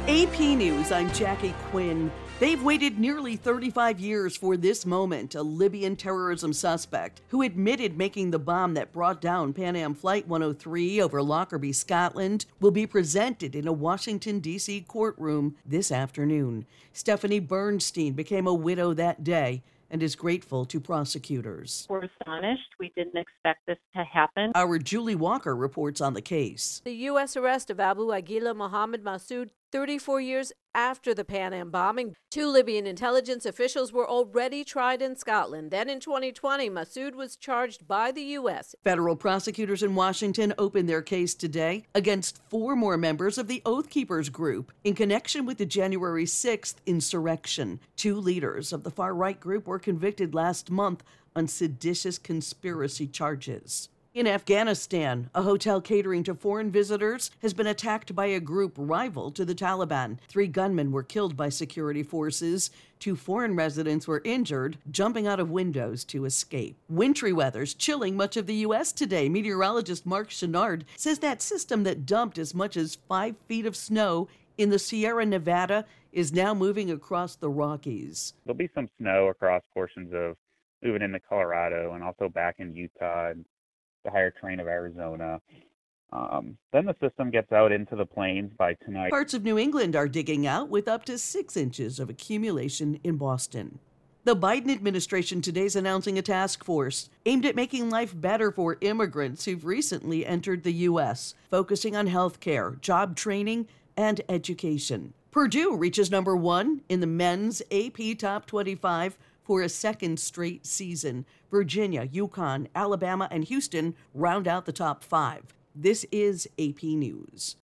AP News, I'm Jackie Quinn. They've waited nearly 35 years for this moment. A Libyan terrorism suspect who admitted making the bomb that brought down Pan Am Flight 103 over Lockerbie, Scotland, will be presented in a Washington, D.C. courtroom this afternoon. Stephanie Bernstein became a widow that day and is grateful to prosecutors. We're astonished. We didn't expect this to happen. Our Julie Walker reports on the case. The U.S. arrest of Abu Aguila Mohammed Massoud 34 years after the Pan Am bombing. 2 Libyan intelligence officials were already tried in Scotland. Then in 2020, Massoud was charged by the U.S. Federal prosecutors in Washington opened their case today against 4 more members of the Oath Keepers group in connection with the January 6th insurrection. 2 leaders of the far-right group were convicted last month on seditious conspiracy charges. In Afghanistan, a hotel catering to foreign visitors has been attacked by a group rival to the Taliban. 3 gunmen were killed by security forces. 2 foreign residents were injured, jumping out of windows to escape. Wintry weather's chilling much of the U.S. today. Meteorologist Mark Chenard says that system that dumped as much as 5 feet of snow in the Sierra Nevada is now moving across the Rockies. There'll be some snow across portions of moving into Colorado and also back in Utah and the higher terrain of Arizona. Then the system gets out into the plains by tonight. Parts of New England are digging out with up to 6 inches of accumulation in Boston. The Biden administration today is announcing a task force aimed at making life better for immigrants who've recently entered the U.S., focusing on health care, job training, and education. Purdue reaches number 1 in the men's AP Top 25 for a second straight season. Virginia, UConn, Alabama, and Houston round out the top 5. This is AP News.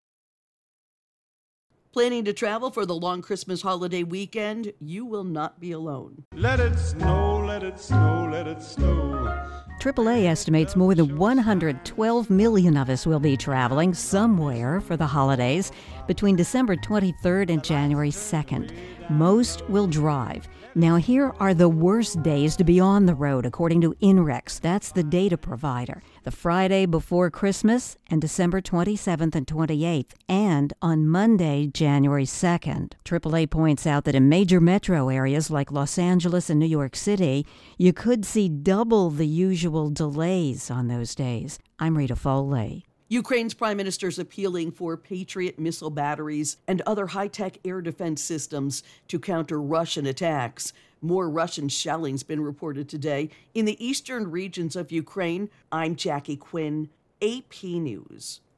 Planning to travel for the long Christmas holiday weekend? You will not be alone. Let it snow, let it snow, let it snow. AAA estimates more than 112 million of us will be traveling somewhere for the holidays between December 23rd and January 2nd. Most will drive. Now, here are the worst days to be on the road, according to INREX. That's the data provider. The Friday before Christmas and December 27th and 28th, and on Monday, January 2nd. AAA points out that in major metro areas like Los Angeles and New York City, you could see double the usual delays on those days. I'm Rita Foley. Ukraine's prime minister is appealing for Patriot missile batteries and other high-tech air defense systems to counter Russian attacks. More Russian shelling's been reported today in the eastern regions of Ukraine. I'm Jackie Quinn, AP News.